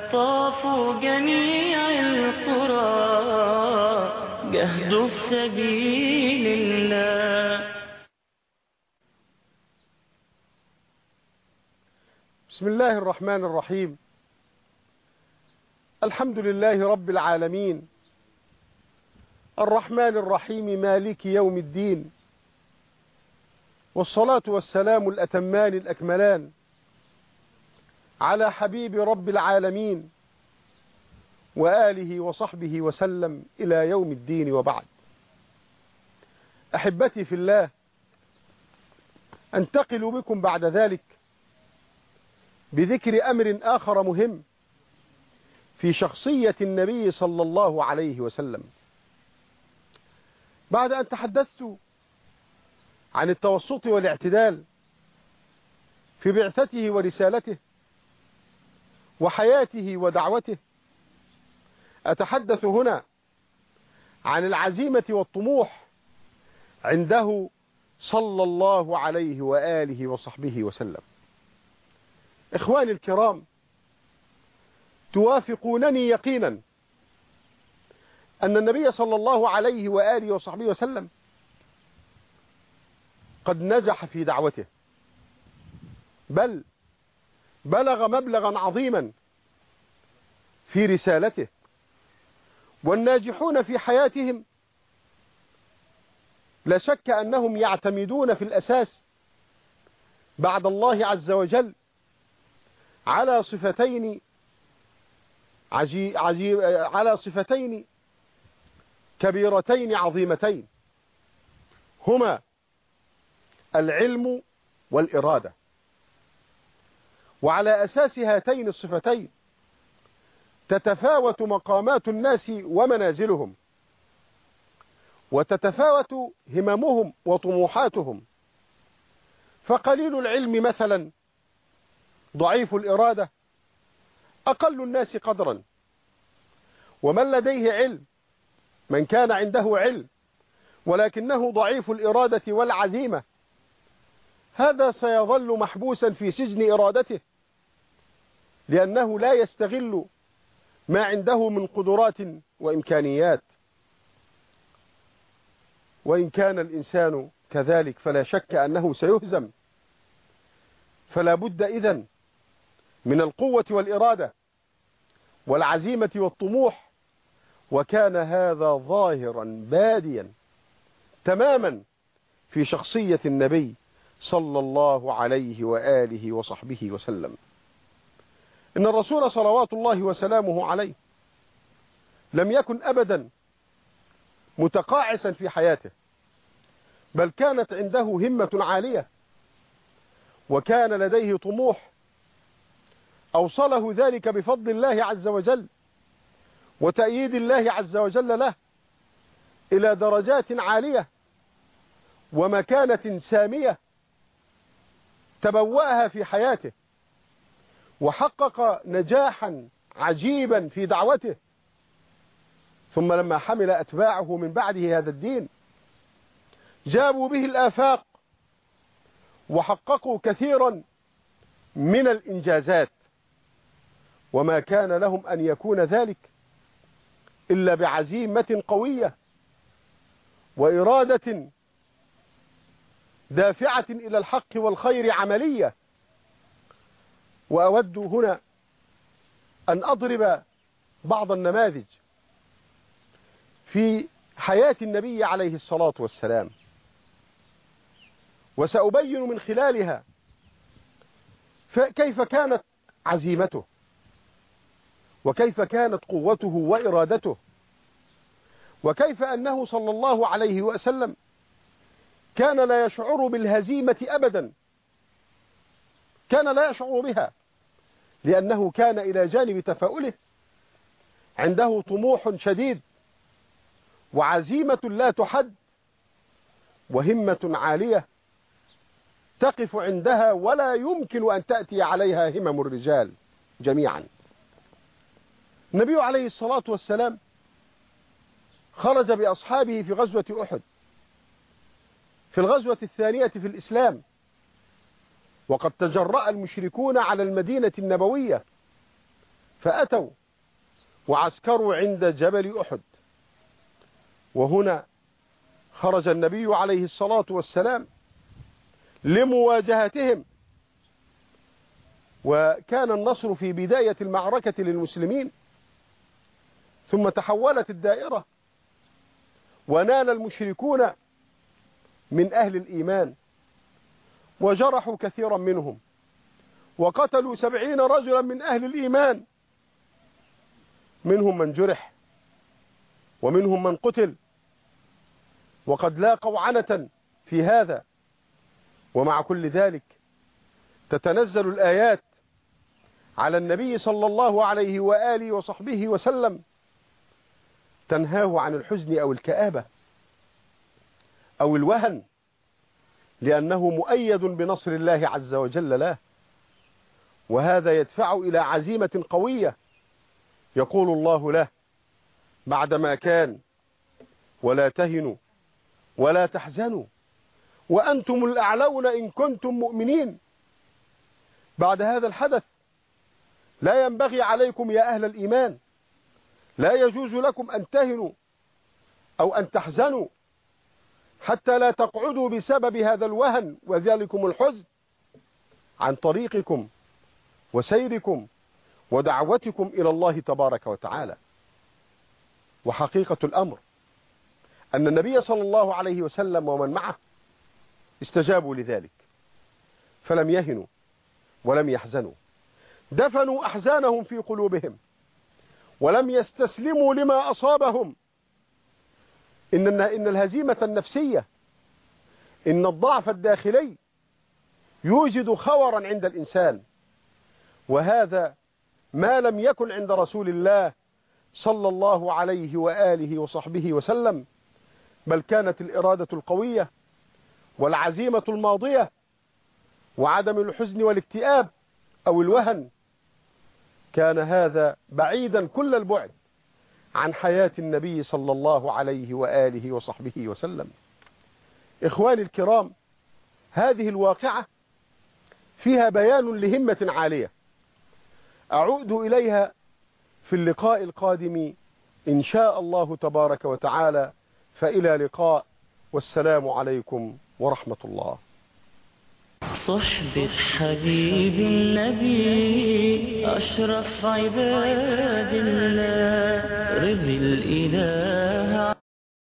طافوا جميع القرى جهدوا في سبيل الله. بسم الله الرحمن الرحيم. الحمد لله رب العالمين، الرحمن الرحيم، مالك يوم الدين، والصلاة والسلام الأتمان الأكملان على حبيب رب العالمين وآله وصحبه وسلم إلى يوم الدين، وبعد. أحبتي في الله، أنتقل بكم بعد ذلك بذكر أمر آخر مهم في شخصية النبي صلى الله عليه وسلم. بعد أن تحدثت عن التوسط والاعتدال في بعثته ورسالته وحياته ودعوته، أتحدث هنا عن العزيمة والطموح عنده صلى الله عليه وآله وصحبه وسلم. إخواني الكرام، توافقونني يقينا أن النبي صلى الله عليه وآله وصحبه وسلم قد نجح في دعوته، بل بلغ مبلغا عظيما في رسالته. والناجحون في حياتهم لا شك أنهم يعتمدون في الأساس بعد الله عز وجل على صفتين كبيرتين عظيمتين، هما العلم والإرادة. وعلى أساس هاتين الصفتين تتفاوت مقامات الناس ومنازلهم، وتتفاوت هممهم وطموحاتهم. فقليل العلم مثلا ضعيف الإرادة أقل الناس قدرا، ومن لديه علم، من كان عنده علم ولكنه ضعيف الإرادة والعزيمة، هذا سيظل محبوسا في سجن إرادته، لأنه لا يستغل ما عنده من قدرات وإمكانيات. وإن كان الإنسان كذلك فلا شك أنه سيهزم. فلا بد إذن من القوة والإرادة والعزيمة والطموح، وكان هذا ظاهرا باديا تماما في شخصية النبي صلى الله عليه وآله وصحبه وسلم. إن الرسول صلوات الله وسلامه عليه لم يكن أبدا متقاعسا في حياته، بل كانت عنده همة عالية، وكان لديه طموح أوصله ذلك بفضل الله عز وجل وتأييد الله عز وجل له إلى درجات عالية ومكانة سامية تبوأها في حياته، وحقق نجاحا عجيبا في دعوته. ثم لما حمل أتباعه من بعده هذا الدين جابوا به الآفاق وحققوا كثيرا من الإنجازات، وما كان لهم أن يكون ذلك إلا بعزيمة قوية وإرادة دافعة إلى الحق والخير عملية. وأود هنا أن أضرب بعض النماذج في حياة النبي عليه الصلاة والسلام، وسأبين من خلالها كيف كانت عزيمته، وكيف كانت قوته وإرادته، وكيف أنه صلى الله عليه وسلم كان لا يشعر بالهزيمة أبدا، كان لا يشعر بها، لأنه كان إلى جانب تفاؤله عنده طموح شديد وعزيمة لا تحد وهمة عالية تقف عندها ولا يمكن أن تأتي عليها همم الرجال جميعا. النبي عليه الصلاة والسلام خرج بأصحابه في غزوة أحد، في الغزوة الثانية في الإسلام، وقد تجرأ المشركون على المدينة النبوية فأتوا وعسكروا عند جبل أحد. وهنا خرج النبي عليه الصلاة والسلام لمواجهتهم، وكان النصر في بداية المعركة للمسلمين، ثم تحولت الدائرة ونال المشركون من أهل الإيمان وجرحوا كثيرا منهم، وقتلوا 70 رجلا من أهل الإيمان، منهم من جرح ومنهم من قتل، وقد لاقوا عنة في هذا. ومع كل ذلك تتنزل الآيات على النبي صلى الله عليه وآله وصحبه وسلم تنهاه عن الحزن أو الكآبة أو الوهن، لأنه مؤيد بنصر الله عز وجل له، وهذا يدفع إلى عزيمة قوية. يقول الله له بعدما كان: ولا تهنوا ولا تحزنوا وأنتم الأعلون إن كنتم مؤمنين. بعد هذا الحدث لا ينبغي عليكم يا أهل الإيمان، لا يجوز لكم أن تهنوا أو أن تحزنوا حتى لا تقعدوا بسبب هذا الوهن وذلكم الحزن عن طريقكم وسيركم ودعوتكم إلى الله تبارك وتعالى. وحقيقة الأمر أن النبي صلى الله عليه وسلم ومن معه استجابوا لذلك، فلم يهنوا ولم يحزنوا، دفنوا أحزانهم في قلوبهم ولم يستسلموا لما أصابهم. إن الهزيمة النفسية، إن الضعف الداخلي يوجد خورا عند الإنسان، وهذا ما لم يكن عند رسول الله صلى الله عليه وآله وصحبه وسلم، بل كانت الإرادة القوية والعزيمة الماضية وعدم الحزن والاكتئاب أو الوهن. كان هذا بعيدا كل البعد عن حياة النبي صلى الله عليه وآله وصحبه وسلم. إخواني الكرام، هذه الواقعة فيها بيان لهمة عالية أعود إليها في اللقاء القادم إن شاء الله تبارك وتعالى، فإلى لقاء، والسلام عليكم ورحمة الله. صحبة حبيب النبي أشرف عباد الله، رضي الإله